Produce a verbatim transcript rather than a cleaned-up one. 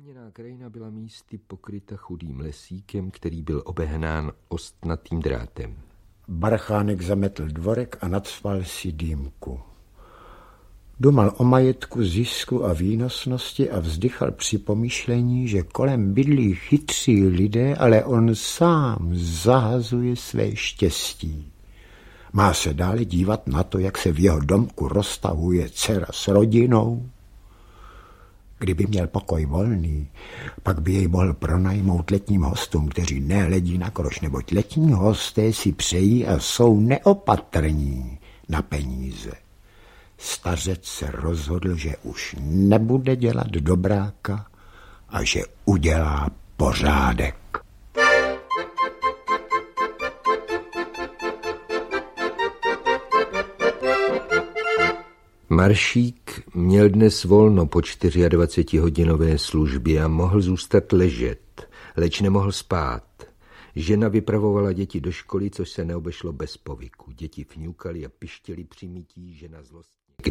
Chráněná krajina byla místy pokryta chudým lesíkem, který byl obehnán ostnatým drátem. Barchánek zametl dvorek a nacval si dýmku. Dumal o majetku, zisku a výnosnosti a vzdychal při pomyšlení, že kolem bydlí chytří lidé, ale on sám zahazuje své štěstí. Má se dále dívat na to, jak se v jeho domku roztahuje dcera s rodinou. Kdyby měl pokoj volný, pak by jej mohl pronajmout letním hostům, kteří nehledí na kroš, neboť letní hosté si přejí a jsou neopatrní na peníze. Stařec se rozhodl, že už nebude dělat dobráka a že udělá pořádek. Maršík měl dnes volno po dvacetičtyřhodinové službě a mohl zůstat ležet, leč nemohl spát. Žena vypravovala děti do školy, což se neobešlo bez povyku. Děti fňukaly a pištěly při mytí, žena zlost.